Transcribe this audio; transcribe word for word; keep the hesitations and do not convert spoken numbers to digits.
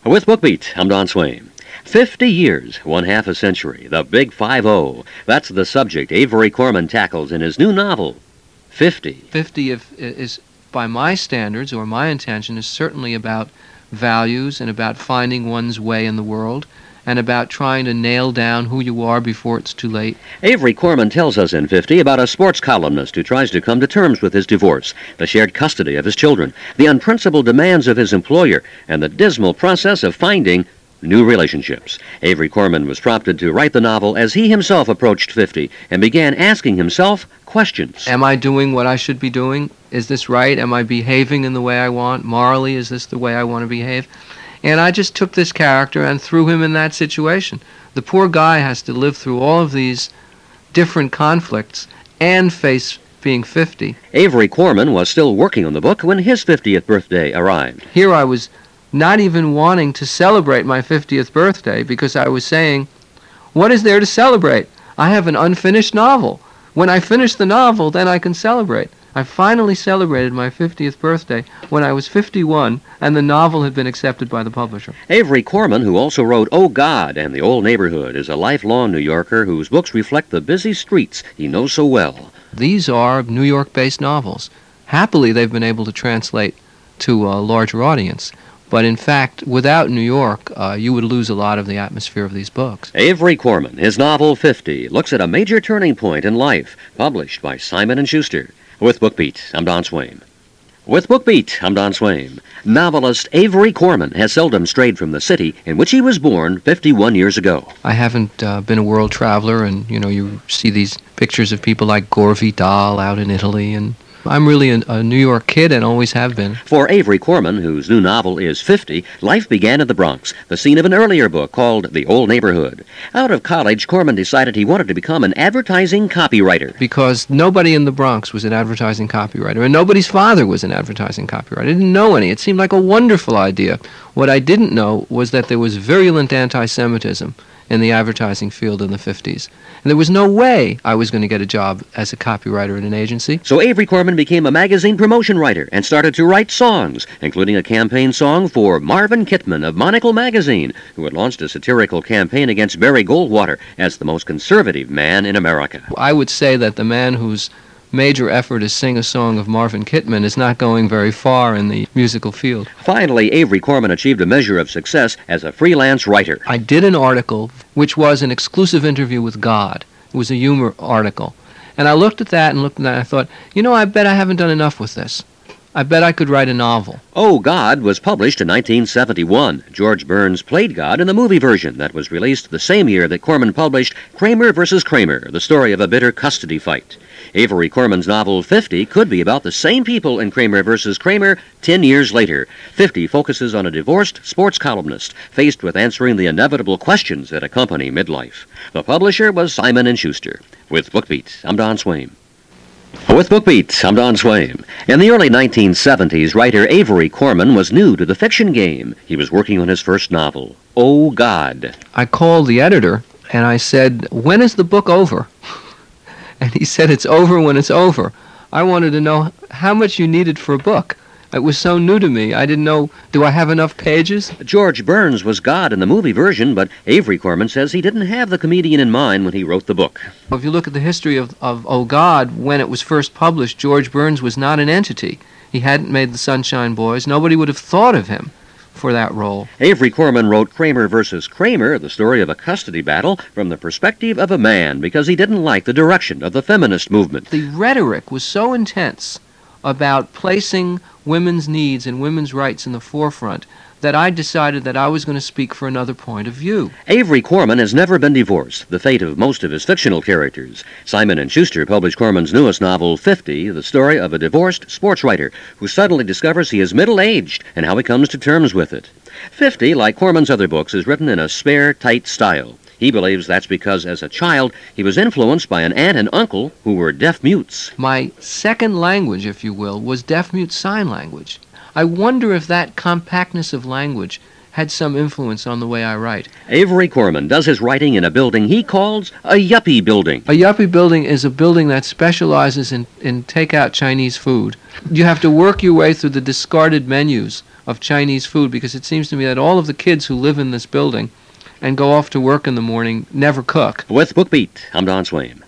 With BookBeat, I'm Don Swain. Fifty years, one half a century, the Big Five O. That's the subject Avery Corman tackles in his new novel, Fifty. Fifty if, is, by my standards, or my intention, is certainly about values and about finding one's way in the world and about trying to nail down who you are before it's too late. Avery Corman tells us in Fifty about a sports columnist who tries to come to terms with his divorce, the shared custody of his children, the unprincipled demands of his employer, and the dismal process of finding new relationships. Avery Corman was prompted to write the novel as he himself approached fifty and began asking himself questions. Am I doing what I should be doing? Is this right? Am I behaving in the way I want? Morally, is this the way I want to behave? And I just took this character and threw him in that situation. The poor guy has to live through all of these different conflicts and face being fifty. Avery Corman was still working on the book when his fiftieth birthday arrived. Here I was not even wanting to celebrate my fiftieth birthday because I was saying, what is there to celebrate? I have an unfinished novel. When I finish the novel, then I can celebrate. I finally celebrated my fiftieth birthday when I was fifty-one and the novel had been accepted by the publisher. Avery Corman, who also wrote Oh God and The Old Neighborhood, is a lifelong New Yorker whose books reflect the busy streets he knows so well. These are New York-based novels. Happily, they've been able to translate to a larger audience. But in fact, without New York, uh, you would lose a lot of the atmosphere of these books. Avery Corman, his novel Fifty, looks at a major turning point in life, published by Simon and Schuster. With BookBeat, I'm Don Swain. With BookBeat, I'm Don Swain. Novelist Avery Corman has seldom strayed from the city in which he was born fifty-one years ago. I haven't uh, been a world traveler, and, you know, you see these pictures of people like Gore Vidal out in Italy, and I'm really a, a New York kid and always have been. For Avery Corman, whose new novel is Fifty, life began in the Bronx, the scene of an earlier book called The Old Neighborhood. Out of college, Corman decided he wanted to become an advertising copywriter. Because nobody in the Bronx was an advertising copywriter, and nobody's father was an advertising copywriter. I didn't know any. It seemed like a wonderful idea. What I didn't know was that there was virulent anti-Semitism in the advertising field in the fifties. And there was no way I was going to get a job as a copywriter in an agency. So Avery Corman became a magazine promotion writer and started to write songs, including a campaign song for Marvin Kittman of Monocle magazine, who had launched a satirical campaign against Barry Goldwater as the most conservative man in America. I would say that the man whose major effort is sing a song of Marvin Kittman is not going very far in the musical field. Finally, Avery Corman achieved a measure of success as a freelance writer. I did an article which was an exclusive interview with God. It was a humor article. And I looked at that and looked at that and I thought, you know, I bet I haven't done enough with this. I bet I could write a novel. Oh God was published in nineteen seventy-one. George Burns played God in the movie version that was released the same year that Corman published Kramer versus Kramer, the story of a bitter custody fight. Avery Corman's novel Fifty could be about the same people in Kramer versus Kramer ten years later. Fifty focuses on a divorced sports columnist faced with answering the inevitable questions that accompany midlife. The publisher was Simon and Schuster. With BookBeat, I'm Don Swain. With BookBeat, I'm Don Swain. In the early nineteen seventies, writer Avery Corman was new to the fiction game. He was working on his first novel, Oh God. I called the editor and I said, when is the book over? And he said, it's over when it's over. I wanted to know how much you needed for a book. It was so new to me. I didn't know, do I have enough pages? George Burns was God in the movie version, but Avery Corman says he didn't have the comedian in mind when he wrote the book. If you look at the history of, of Oh God, when it was first published, George Burns was not an entity. He hadn't made the Sunshine Boys. Nobody would have thought of him for that role. Avery Corman wrote Kramer versus Kramer, the story of a custody battle, from the perspective of a man because he didn't like the direction of the feminist movement. The rhetoric was so intense about placing women's needs and women's rights in the forefront that I decided that I was going to speak for another point of view. Avery Corman has never been divorced, the fate of most of his fictional characters. Simon and Schuster published Corman's newest novel, Fifty, the story of a divorced sports writer who suddenly discovers he is middle-aged and how he comes to terms with it. Fifty, like Corman's other books, is written in a spare, tight style. He believes that's because, as a child, he was influenced by an aunt and uncle who were deaf-mutes. My second language, if you will, was deaf-mute sign language. I wonder if that compactness of language had some influence on the way I write. Avery Corman does his writing in a building he calls a yuppie building. A yuppie building is a building that specializes in, in take-out Chinese food. You have to work your way through the discarded menus of Chinese food, because it seems to me that all of the kids who live in this building and go off to work in the morning never cook. With BookBeat, I'm Don Swain.